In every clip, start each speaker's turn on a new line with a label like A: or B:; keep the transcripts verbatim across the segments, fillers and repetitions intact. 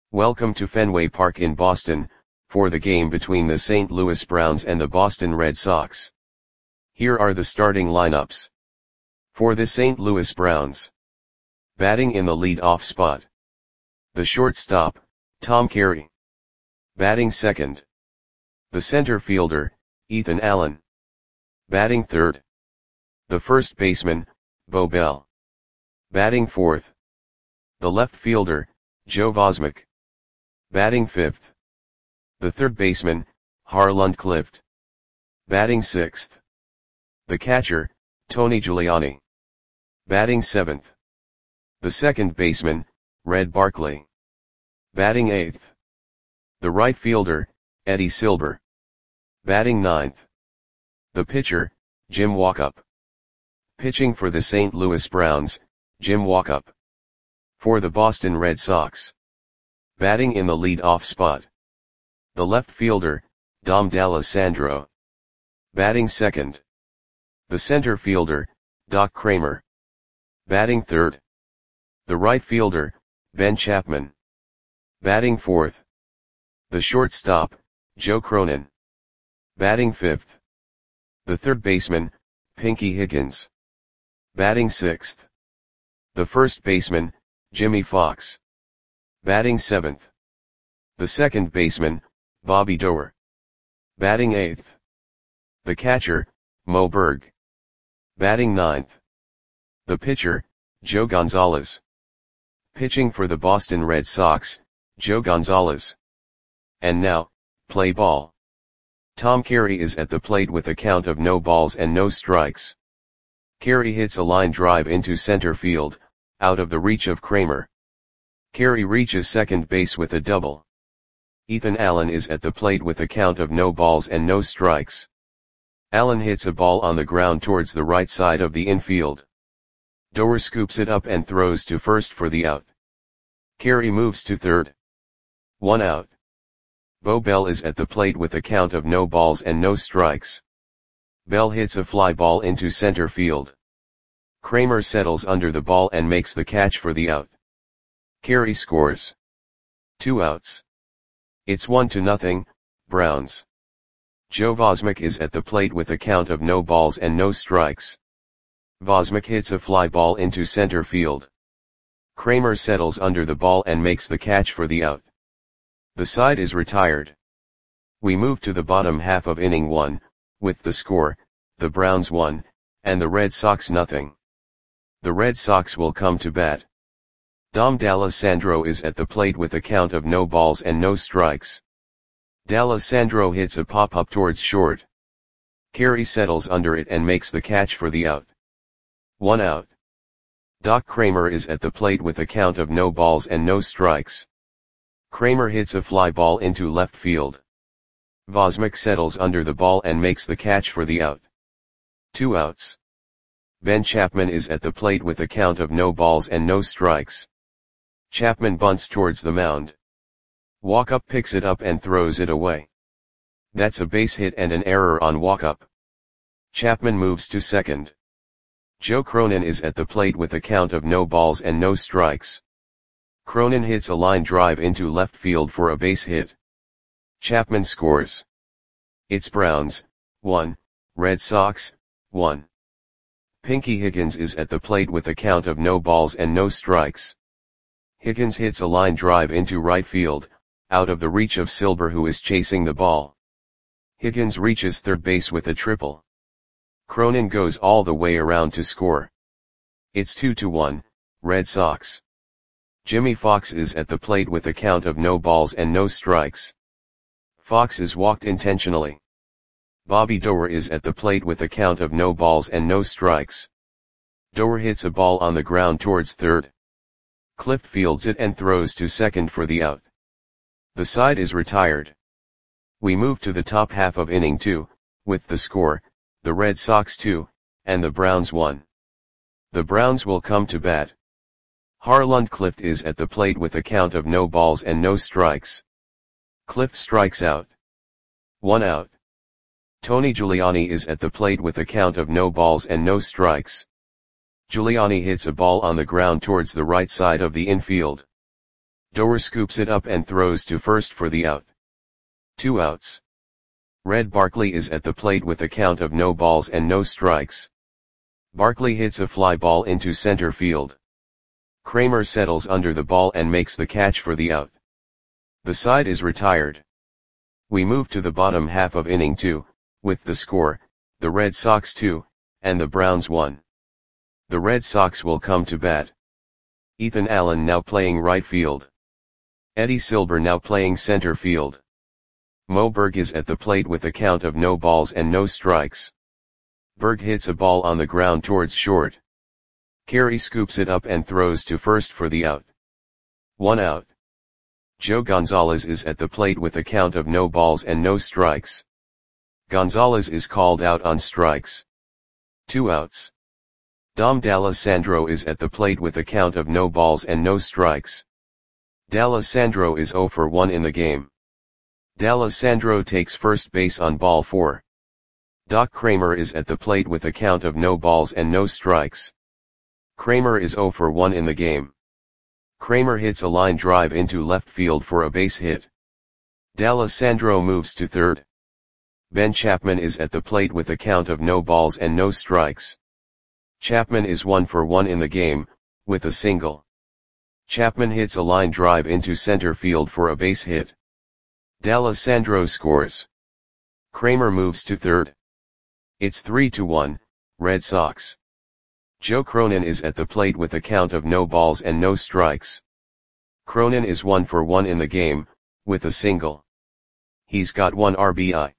A: Welcome to Fenway Park in Boston, for the game between the Saint Louis Browns and the Boston Red Sox. Here are the starting lineups. For the Saint Louis Browns. Batting in the lead-off spot. The shortstop, Tom Carey. Batting second. The center fielder, Ethan Allen. Batting third. The first baseman, Bo Bell. Batting fourth. The left fielder, Joe Vosmek. Batting fifth. The third baseman, Harlan Clift. Batting sixth. The catcher, Tony Giuliani. Batting seventh. The second baseman, Red Barkley. Batting eighth. The right fielder, Eddie Silber. Batting ninth. The pitcher, Jim Walkup. Pitching for the Saint Louis Browns, Jim Walkup. For the Boston Red Sox. Batting in the lead-off spot. The left fielder, Dom D'Alessandro. Batting second. The center fielder, Doc Kramer. Batting third. The right fielder, Ben Chapman. Batting fourth. The shortstop, Joe Cronin. Batting fifth. The third baseman, Pinky Higgins. Batting sixth. The first baseman, Jimmy Fox. Batting seventh. The second baseman, Bobby Doerr. Batting eighth. The catcher, Mo Berg. Batting ninth. The pitcher, Joe Gonzalez. Pitching for the Boston Red Sox, Joe Gonzalez. And now, play ball. Tom Carey is at the plate with a count of no balls and no strikes. Carey hits a line drive into center field, out of the reach of Kramer. Carey reaches second base with a double. Ethan Allen is at the plate with a count of no balls and no strikes. Allen hits a ball on the ground towards the right side of the infield. Doerr scoops it up and throws to first for the out. Carey moves to third. One out. Bo Bell is at the plate with a count of no balls and no strikes. Bell hits a fly ball into center field. Kramer settles under the ball and makes the catch for the out. Carey scores. Two outs. It's one to nothing, Browns. Joe Vosmek is at the plate with a count of no balls and no strikes. Vosmek hits a fly ball into center field. Kramer settles under the ball and makes the catch for the out. The side is retired. We move to the bottom half of inning one, with the score, the Browns one, and the Red Sox nothing. The Red Sox will come to bat. Dom D'Alessandro is at the plate with a count of no balls and no strikes. D'Alessandro hits a pop-up towards short. Carey settles under it and makes the catch for the out. One out. Doc Kramer is at the plate with a count of no balls and no strikes. Kramer hits a fly ball into left field. Vosmek settles under the ball and makes the catch for the out. Two outs. Ben Chapman is at the plate with a count of no balls and no strikes. Chapman bunts towards the mound. Walkup picks it up and throws it away. That's a base hit and an error on Walkup. Chapman moves to second. Joe Cronin is at the plate with a count of no balls and no strikes. Cronin hits a line drive into left field for a base hit. Chapman scores. It's Browns, one, Red Sox, one. Pinky Higgins is at the plate with a count of no balls and no strikes. Higgins hits a line drive into right field, out of the reach of Silber who is chasing the ball. Higgins reaches third base with a triple. Cronin goes all the way around to score. It's two to one, Red Sox. Jimmy Fox is at the plate with a count of no balls and no strikes. Fox is walked intentionally. Bobby Doerr is at the plate with a count of no balls and no strikes. Doerr hits a ball on the ground towards third. Clift fields it and throws to second for the out. The side is retired. We move to the top half of inning two, with the score, the Red Sox two, and the Browns one. The Browns will come to bat. Harlan Clift is at the plate with a count of no balls and no strikes. Clift strikes out. One out. Tony Giuliani is at the plate with a count of no balls and no strikes. Giuliani hits a ball on the ground towards the right side of the infield. Doer scoops it up and throws to first for the out. Two outs. Red Barkley is at the plate with a count of no balls and no strikes. Barkley hits a fly ball into center field. Kramer settles under the ball and makes the catch for the out. The side is retired. We move to the bottom half of inning two, with the score, the Red Sox two, and the Browns one. The Red Sox will come to bat. Ethan Allen now playing right field. Eddie Silber now playing center field. Mo Berg is at the plate with a count of no balls and no strikes. Berg hits a ball on the ground towards short. Carey scoops it up and throws to first for the out. One out. Joe Gonzalez is at the plate with a count of no balls and no strikes. Gonzalez is called out on strikes. Two outs. Dom D'Alessandro is at the plate with a count of no balls and no strikes. D'Alessandro is zero for one in the game. D'Alessandro takes first base on ball four. Doc Kramer is at the plate with a count of no balls and no strikes. Kramer is zero for one in the game. Kramer hits a line drive into left field for a base hit. D'Alessandro moves to third. Ben Chapman is at the plate with a count of no balls and no strikes. Chapman is one for one in the game, with a single. Chapman hits a line drive into center field for a base hit. D'Alessandro scores. Kramer moves to third. It's three to one, Red Sox. Joe Cronin is at the plate with a count of no balls and no strikes. Cronin is one for one in the game, with a single. He's got one R B I.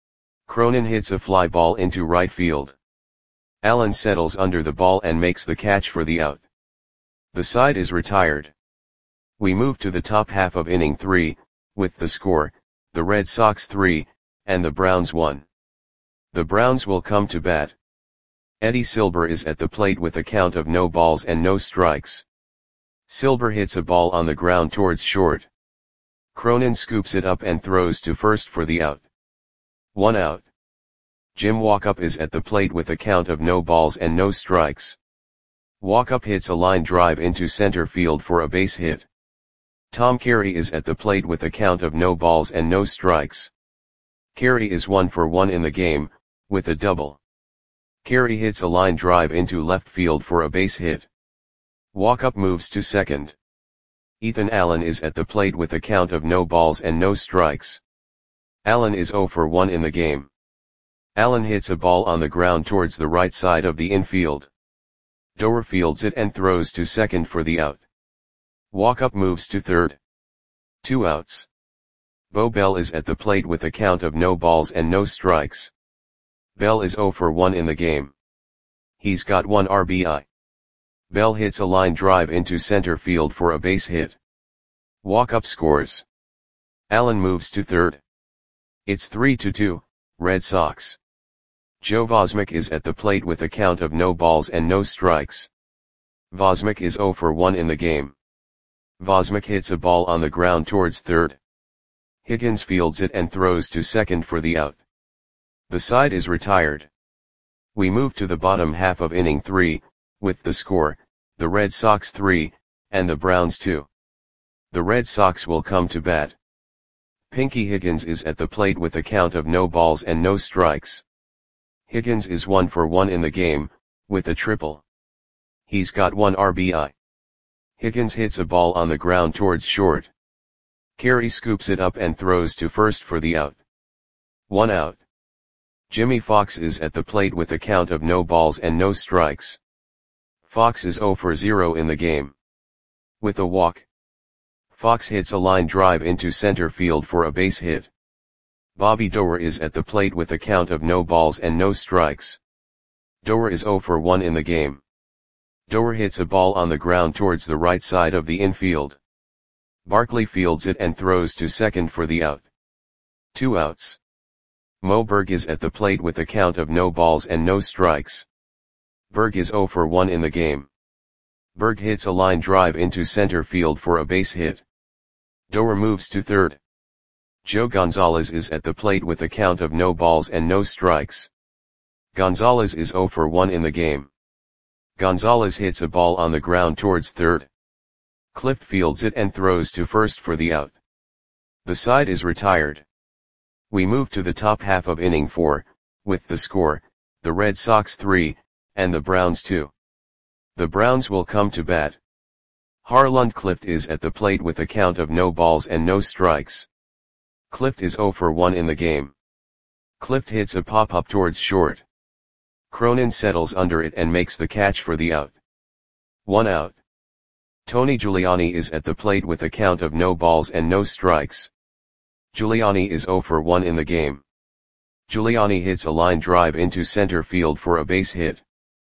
A: Cronin hits a fly ball into right field. Allen settles under the ball and makes the catch for the out. The side is retired. We move to the top half of inning three, with the score, the Red Sox three, and the Browns one. The Browns will come to bat. Eddie Silber is at the plate with a count of no balls and no strikes. Silber hits a ball on the ground towards short. Cronin scoops it up and throws to first for the out. One out. Jim Walkup is at the plate with a count of no balls and no strikes. Walkup hits a line drive into center field for a base hit. Tom Carey is at the plate with a count of no balls and no strikes. Carey is one for one in the game, with a double. Carey hits a line drive into left field for a base hit. Walkup moves to second. Ethan Allen is at the plate with a count of no balls and no strikes. Allen is zero for one in the game. Allen hits a ball on the ground towards the right side of the infield. Doer fields it and throws to second for the out. Walkup moves to third. Two outs. Bo Bell is at the plate with a count of no balls and no strikes. Bell is zero for one in the game. He's got one R B I. Bell hits a line drive into center field for a base hit. Walkup scores. Allen moves to third. It's three to two, Red Sox. Joe Vosmick is at the plate with a count of no balls and no strikes. Vosmick is zero for one in the game. Vosmick hits a ball on the ground towards third. Higgins fields it and throws to second for the out. The side is retired. We move to the bottom half of inning three, with the score, the Red Sox three, and the Browns two. The Red Sox will come to bat. Pinky Higgins is at the plate with a count of no balls and no strikes. Higgins is one for one in the game, with a triple. He's got one R B I. Higgins hits a ball on the ground towards short. Carey scoops it up and throws to first for the out. One out. Jimmy Fox is at the plate with a count of no balls and no strikes. Fox is zero for zero in the game. With a walk. Fox hits a line drive into center field for a base hit. Bobby Doer is at the plate with a count of no balls and no strikes. Doer is zero for one in the game. Doer hits a ball on the ground towards the right side of the infield. Barkley fields it and throws to second for the out. Two outs. Mo Berg is at the plate with a count of no balls and no strikes. Berg is zero for one in the game. Berg hits a line drive into center field for a base hit. Doer moves to third. Joe Gonzalez is at the plate with a count of no balls and no strikes. Gonzalez is zero for one in the game. Gonzalez hits a ball on the ground towards third. Clift fields it and throws to first for the out. The side is retired. We move to the top half of inning four, with the score, the Red Sox three, and the Browns two. The Browns will come to bat. Harlund Clift is at the plate with a count of no balls and no strikes. Clift is oh for one in the game. Clift hits a pop-up towards short. Cronin settles under it and makes the catch for the out. One out. Tony Giuliani is at the plate with a count of no balls and no strikes. Giuliani is oh for one in the game. Giuliani hits a line drive into center field for a base hit.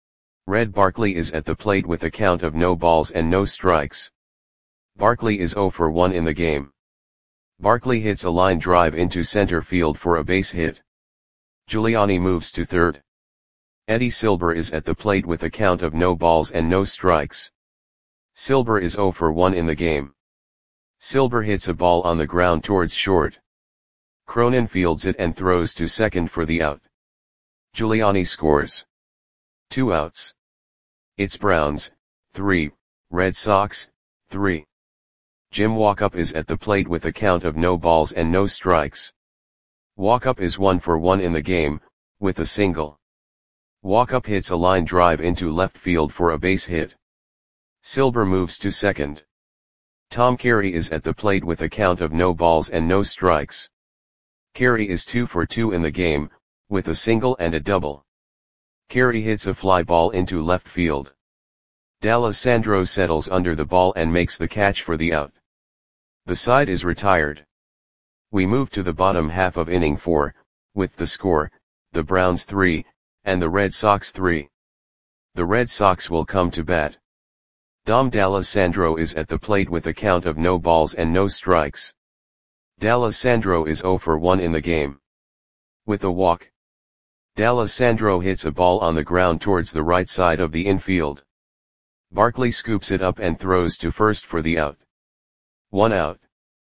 A: Red Barkley is at the plate with a count of no balls and no strikes. Barkley is oh for one in the game. Barkley hits a line drive into center field for a base hit. Giuliani moves to third. Eddie Silber is at the plate with a count of no balls and no strikes. Silber is oh for one in the game. Silber hits a ball on the ground towards short. Cronin fields it and throws to second for the out. Giuliani scores. Two outs. It's Browns, three, Red Sox, three. Jim Walkup is at the plate with a count of no balls and no strikes. Walkup is one for one in the game, with a single. Walkup hits a line drive into left field for a base hit. Silber moves to second. Tom Carey is at the plate with a count of no balls and no strikes. Carey is two for two in the game, with a single and a double. Carey hits a fly ball into left field. D'Alessandro settles under the ball and makes the catch for the out. The side is retired. We move to the bottom half of inning four, with the score, the Browns three, and the Red Sox three. The Red Sox will come to bat. Dom D'Alessandro is at the plate with a count of no balls and no strikes. D'Alessandro is oh for one in the game. With a walk. D'Alessandro hits a ball on the ground towards the right side of the infield. Barkley scoops it up and throws to first for the out. One out.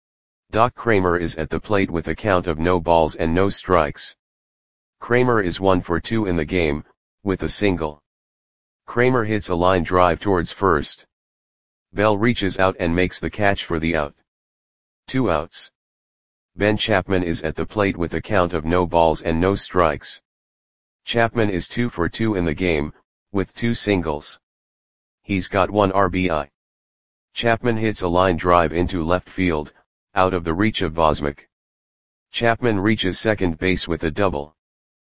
A: Doc Kramer is at the plate with a count of no balls and no strikes. Kramer is one for two in the game, with a single. Kramer hits a line drive towards first. Bell reaches out and makes the catch for the out. Two outs. Ben Chapman is at the plate with a count of no balls and no strikes. Chapman is two for two in the game, with two singles. He's got one R B I. Chapman hits a line drive into left field, out of the reach of Vosmik. Chapman reaches second base with a double.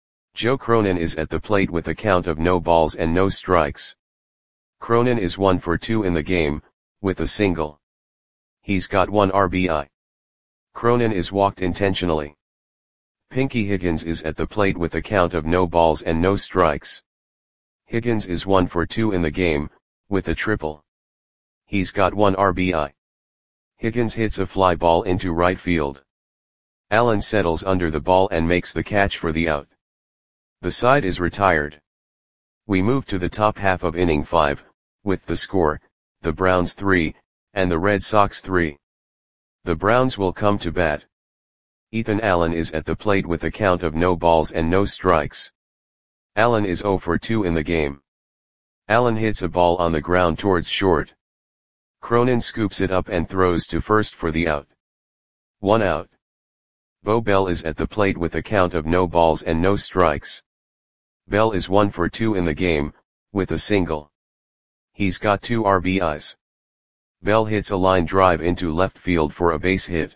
A: Joe Cronin is at the plate with a count of no balls and no strikes. Cronin is one for two in the game, with a single. He's got one R B I. Cronin is walked intentionally. Pinky Higgins is at the plate with a count of no balls and no strikes. Higgins is one for two in the game, with a triple. He's got one R B I. Higgins hits a fly ball into right field. Allen settles under the ball and makes the catch for the out. The side is retired. We move to the top half of inning five, with the score, the Browns three, and the Red Sox three. The Browns will come to bat. Ethan Allen is at the plate with a count of no balls and no strikes. Allen is oh for two in the game. Allen hits a ball on the ground towards short. Cronin scoops it up and throws to first for the out. One out. Bo Bell is at the plate with a count of no balls and no strikes. Bell is one for two in the game, with a single. He's got two R B Is. Bell hits a line drive into left field for a base hit.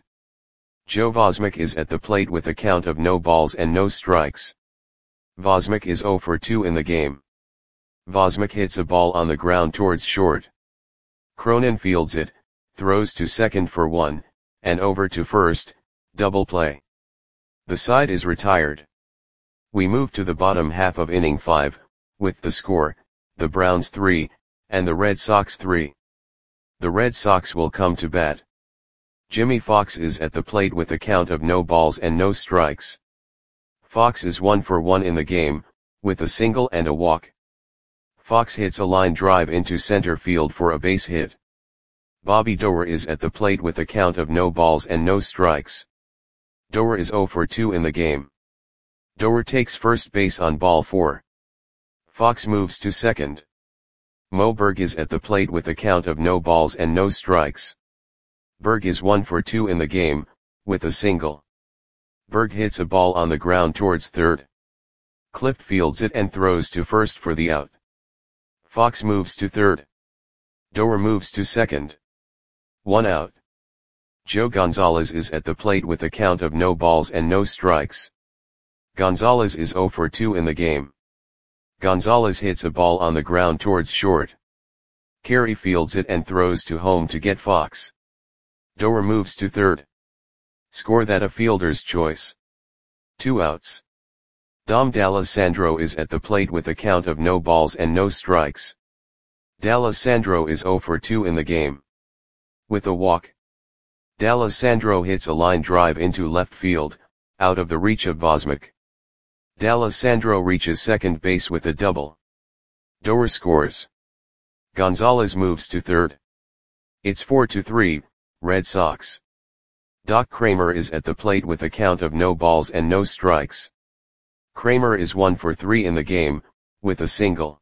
A: Joe Vosmik is at the plate with a count of no balls and no strikes. Vosmik is oh for two in the game. Vosmik hits a ball on the ground towards short. Cronin fields it, throws to second for one, and over to first, double play. The side is retired. We move to the bottom half of inning five, with the score, the Browns three, and the Red Sox three. The Red Sox will come to bat. Jimmy Fox is at the plate with a count of no balls and no strikes. Fox is one for one in the game, with a single and a walk. Fox hits a line drive into center field for a base hit. Bobby Doerr is at the plate with a count of no balls and no strikes. Doerr is oh for two in the game. Doerr takes first base on ball four. Fox moves to second. Mo Berg is at the plate with a count of no balls and no strikes. Berg is one for two in the game, with a single. Berg hits a ball on the ground towards third. Clift fields it and throws to first for the out. Fox moves to third. Doer moves to second. One out. Joe Gonzalez is at the plate with a count of no balls and no strikes. Gonzalez is zero for two in the game. Gonzalez hits a ball on the ground towards short. Carey fields it and throws to home to get Fox. Doer moves to third. Score that a fielder's choice. Two outs. Dom D'Alessandro is at the plate with a count of no balls and no strikes. D'Alessandro is zero for two in the game. With a walk. D'Alessandro hits a line drive into left field, out of the reach of Vosmik. D'Alessandro reaches second base with a double. Doer scores. Gonzalez moves to third. It's four to three, Red Sox. Doc Kramer is at the plate with a count of no balls and no strikes. Kramer is one for three in the game, with a single.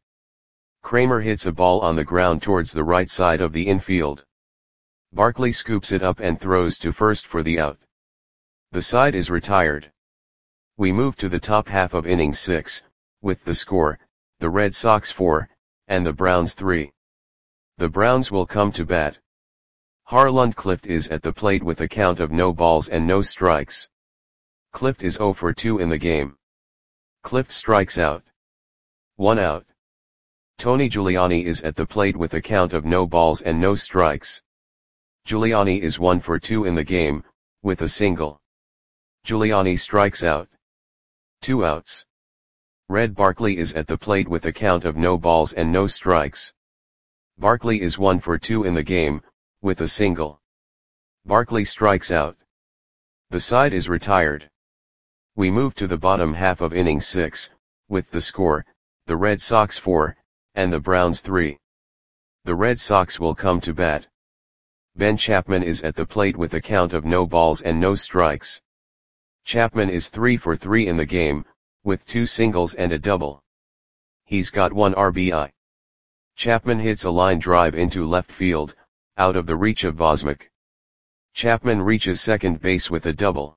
A: Kramer hits a ball on the ground towards the right side of the infield. Barkley scoops it up and throws to first for the out. The side is retired. We move to the top half of inning six, with the score, the Red Sox four, and the Browns three. The Browns will come to bat. Harlund Clift is at the plate with a count of no balls and no strikes. Clift is zero for two in the game. Clift strikes out. One out. Tony Giuliani is at the plate with a count of no balls and no strikes. Giuliani is one for two in the game, with a single. Giuliani strikes out. Two outs. Red Barkley is at the plate with a count of no balls and no strikes. Barkley is one for two in the game, with a single. Barkley strikes out. The side is retired. We move to the bottom half of inning six, with the score, the Red Sox four, and the Browns three. The Red Sox will come to bat. Ben Chapman is at the plate with a count of no balls and no strikes. Chapman is three for three in the game, with two singles and a double. He's got one R B I. Chapman hits a line drive into left field, out of the reach of Vosmik. Chapman reaches second base with a double.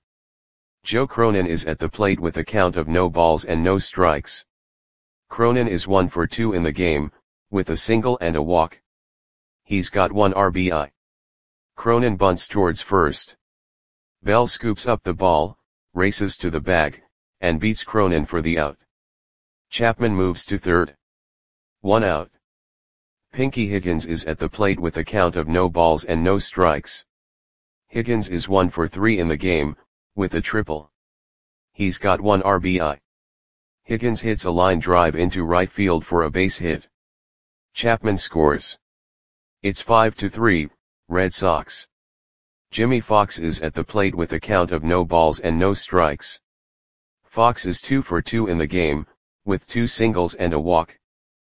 A: Joe Cronin is at the plate with a count of no balls and no strikes. Cronin is one for two in the game, with a single and a walk. He's got one R B I. Cronin bunts towards first. Bell scoops up the ball, races to the bag, and beats Cronin for the out. Chapman moves to third. One out. Pinky Higgins is at the plate with a count of no balls and no strikes. Higgins is one for three in the game, with a triple. He's got one R B I. Higgins hits a line drive into right field for a base hit. Chapman scores. It's five to three, Red Sox. Jimmy Fox is at the plate with a count of no balls and no strikes. Fox is two for two in the game, with two singles and a walk.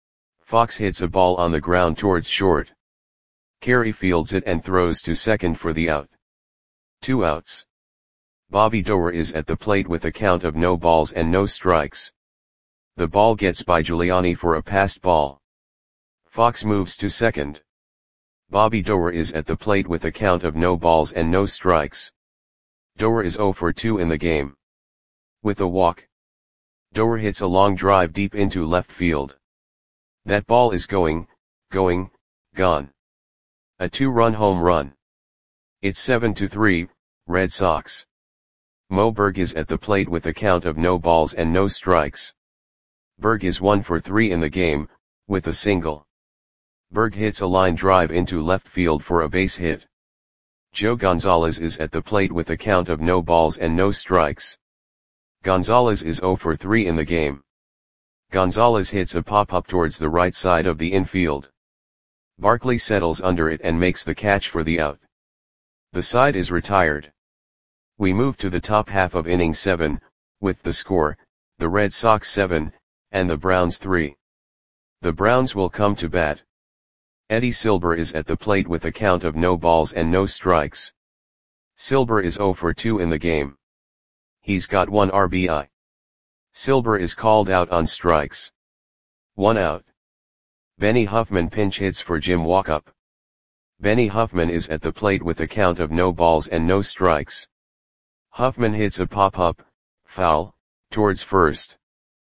A: Fox hits a ball on the ground towards short. Carey fields it and throws to second for the out. Two outs. Bobby Doer is at the plate with a count of no balls and no strikes. The ball gets by Giuliani for a passed ball. Fox moves to second. Bobby Doer is at the plate with a count of no balls and no strikes. Doer is zero for two in the game. With a walk. Doer hits a long drive deep into left field. That ball is going, going, gone. A two-run home run. It's seven to three, Red Sox. Mo Berg is at the plate with a count of no balls and no strikes. Berg is one for three in the game, with a single. Berg hits a line drive into left field for a base hit. Joe Gonzalez is at the plate with a count of no balls and no strikes. Gonzalez is zero for three in the game. Gonzalez hits a pop-up towards the right side of the infield. Barkley settles under it and makes the catch for the out. The side is retired. We move to the top half of inning seven, with the score, the Red Sox seven, and the Browns three. The Browns will come to bat. Eddie Silber is at the plate with a count of no balls and no strikes. Silber is zero for two in the game. He's got one R B I. Silber is called out on strikes. One out. Benny Huffman pinch hits for Jim Walkup. Benny Huffman is at the plate with a count of no balls and no strikes. Huffman hits a pop-up, foul, towards first.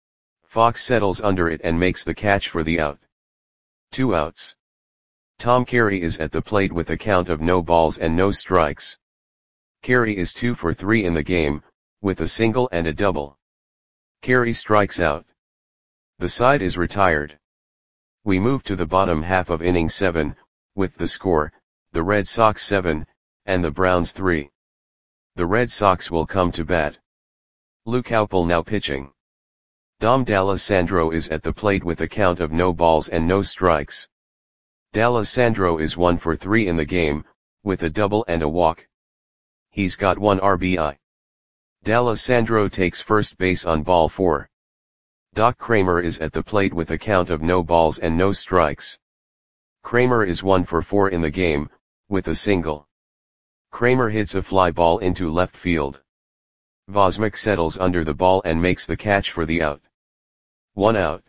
A: Fox settles under it and makes the catch for the out. Two outs. Tom Carey is at the plate with a count of no balls and no strikes. Carey is two for three in the game, with a single and a double. Carey strikes out. The side is retired. We move to the bottom half of inning seven, with the score, the Red Sox seven, and the Browns three. The Red Sox will come to bat. Luke Haupel now pitching. Dom D'Alessandro is at the plate with a count of no balls and no strikes. D'Alessandro is one for three in the game, with a double and a walk. He's got one R B I. D'Alessandro takes first base on ball four. Doc Kramer is at the plate with a count of no balls and no strikes. Kramer is one for four in the game, with a single. Kramer hits a fly ball into left field. Vosmik settles under the ball and makes the catch for the out. One out.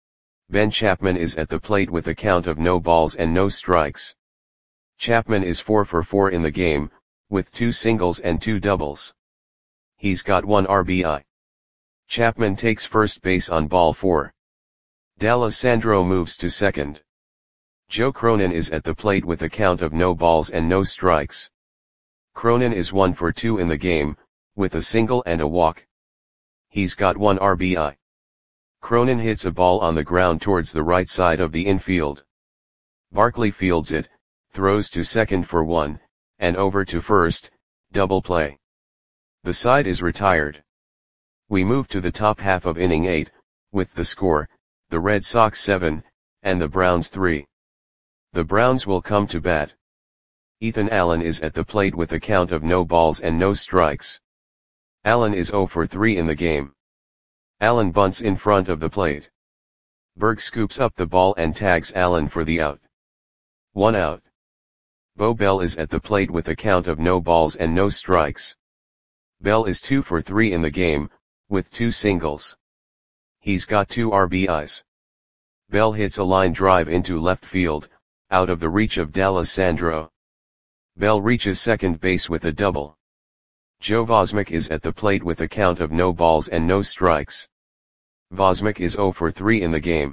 A: Ben Chapman is at the plate with a count of no balls and no strikes. Chapman is four for four in the game, with two singles and two doubles. He's got one R B I. Chapman takes first base on ball four. D'Alessandro moves to second. Joe Cronin is at the plate with a count of no balls and no strikes. Cronin is one for two in the game, with a single and a walk. He's got one R B I. Cronin hits a ball on the ground towards the right side of the infield. Barkley fields it, throws to second for one, and over to first, double play. The side is retired. We move to the top half of inning eight, with the score, the Red Sox seven, and the Browns three. The Browns will come to bat. Ethan Allen is at the plate with a count of no balls and no strikes. Allen is zero for three in the game. Allen bunts in front of the plate. Berg scoops up the ball and tags Allen for the out. One out. Bo Bell is at the plate with a count of no balls and no strikes. Bell is two for three in the game, with two singles. He's got two R B Is. Bell hits a line drive into left field, out of the reach of D'Alessandro. Bell reaches second base with a double. Joe Vosmik is at the plate with a count of no balls and no strikes. Vosmik is zero for three in the game.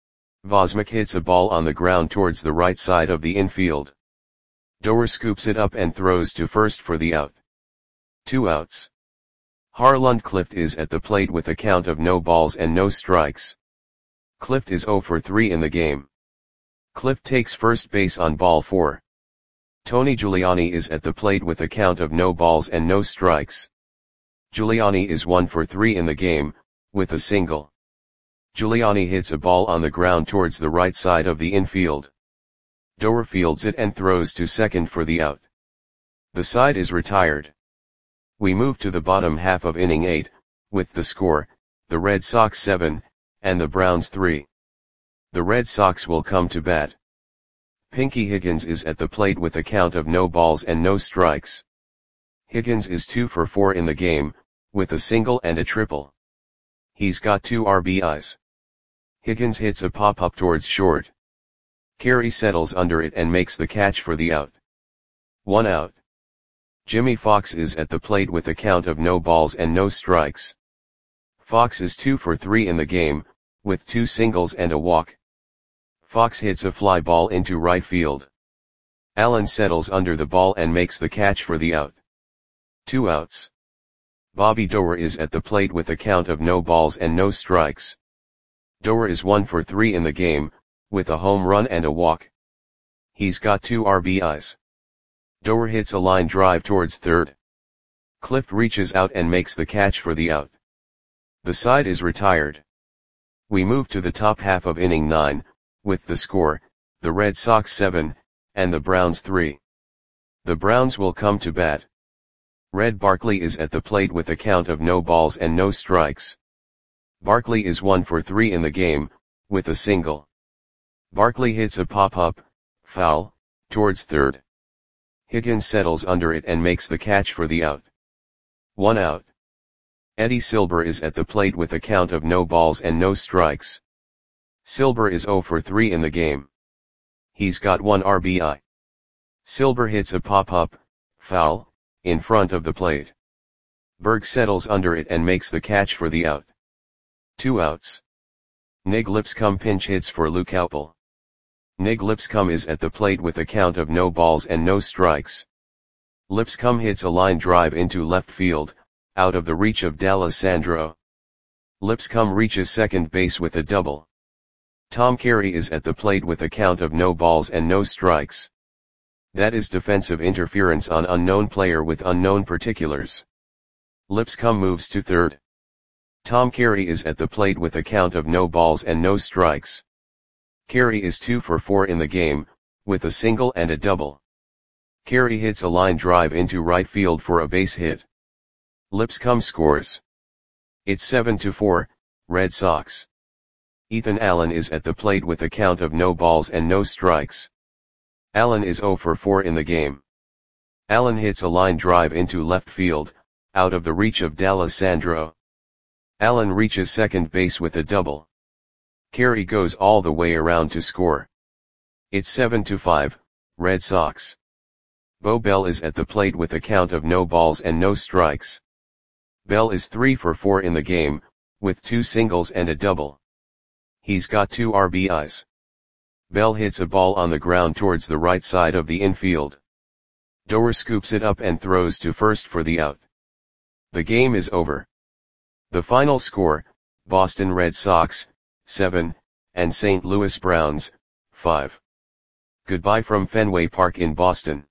A: Vosmik hits a ball on the ground towards the right side of the infield. Doer scoops it up and throws to first for the out. Two outs. Harland Clift is at the plate with a count of no balls and no strikes. Clift is zero for three in the game. Clift takes first base on ball four. Tony Giuliani is at the plate with a count of no balls and no strikes. Giuliani is one for three in the game, with a single. Giuliani hits a ball on the ground towards the right side of the infield. Doer fields it and throws to second for the out. The side is retired. We move to the bottom half of inning eight, with the score, the Red Sox seven, and the Browns three. The Red Sox will come to bat. Pinky Higgins is at the plate with a count of no balls and no strikes. Higgins is two for four in the game, with a single and a triple. He's got two R B Is. Higgins hits a pop-up towards short. Carey settles under it and makes the catch for the out. One out. Jimmy Fox is at the plate with a count of no balls and no strikes. Fox is two for three in the game, with two singles and a walk. Fox hits a fly ball into right field. Allen settles under the ball and makes the catch for the out. Two outs. Bobby Doer is at the plate with a count of no balls and no strikes. Doer is one for three in the game, with a home run and a walk. He's got two R B Is. Doer hits a line drive towards third. Clift reaches out and makes the catch for the out. The side is retired. We move to the top half of inning nine, with the score, the Red Sox seven, and the Browns three. The Browns will come to bat. Red Barkley is at the plate with a count of no balls and no strikes. Barkley is one for three in the game, with a single. Barkley hits a pop-up, foul, towards third. Higgins settles under it and makes the catch for the out. One out. Eddie Silber is at the plate with a count of no balls and no strikes. Silber is zero for three in the game. He's got one R B I. Silber hits a pop-up, foul, in front of the plate. Berg settles under it and makes the catch for the out. Two outs. Nig Lipscomb pinch hits for Luke Appel. Nig Lipscomb is at the plate with a count of no balls and no strikes. Lipscomb hits a line drive into left field, out of the reach of D'Alessandro. Lipscomb reaches second base with a double. Tom Carey is at the plate with a count of no balls and no strikes. That is defensive interference on unknown player with unknown particulars. Lipscomb moves to third. Tom Carey is at the plate with a count of no balls and no strikes. Carey is two for four in the game, with a single and a double. Carey hits a line drive into right field for a base hit. Lipscomb scores. It's seven to four, Red Sox. Ethan Allen is at the plate with a count of no balls and no strikes. Allen is zero for four in the game. Allen hits a line drive into left field, out of the reach of D'Alessandro. Allen reaches second base with a double. Carey goes all the way around to score. It's seven to five, Red Sox. Bo Bell is at the plate with a count of no balls and no strikes. Bell is three for four in the game, with two singles and a double. He's got two R B Is. Bell hits a ball on the ground towards the right side of the infield. Doer scoops it up and throws to first for the out. The game is over. The final score, Boston Red Sox, seven, and Saint Louis Browns, five. Goodbye from Fenway Park in Boston.